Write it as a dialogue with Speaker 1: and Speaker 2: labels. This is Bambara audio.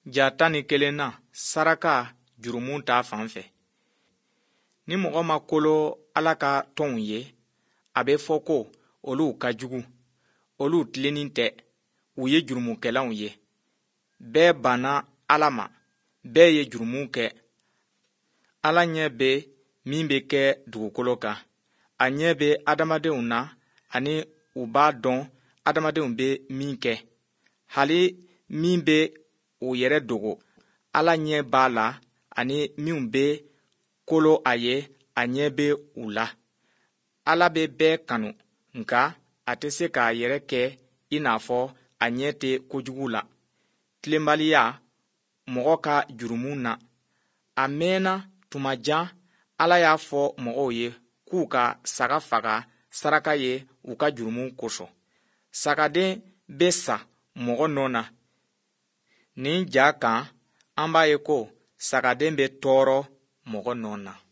Speaker 1: Ja 11 na saraka jurumu ta fan fɛ. Ni mɔgɔ ma kolo Ala ka tɔnw ye, a bɛ fɔ ko olu ka jugu, olu tilenin tɛ, u ye jurumukɛlanw ye. Bɛɛ banna Ala ma, bɛɛ ye jurumu kɛ. Ala ɲɛ bɛ min bɛ kɛ dugukolo kan, a ɲɛ bɛ adamadenw na, ani u b'a dɔn adamadenw bɛ min kɛ. Hali min bɛ u yɛrɛ dogo, Ala ɲɛ b'a la, ani minw bɛ kolo a ye, a ɲɛ bɛ u la. Ala bɛ bɛɛ kanu, nka a tɛ se k'a yɛrɛ kɛ i n'a fɔ a ɲɛ tɛ kojugu la. Tilenbaliya mɔgɔ ka jurumu na. A mɛnna tuma jan, Ala y'a fɔ mɔgɔw ye k'u ka saga faga saraka ye u ka jurumu kosɔn. Sagaden bɛ sa mɔgɔ nɔ na. Nin ja kan, an b'a ye ko sagaden bɛ tɔɔrɔ mɔgɔ nɔ na.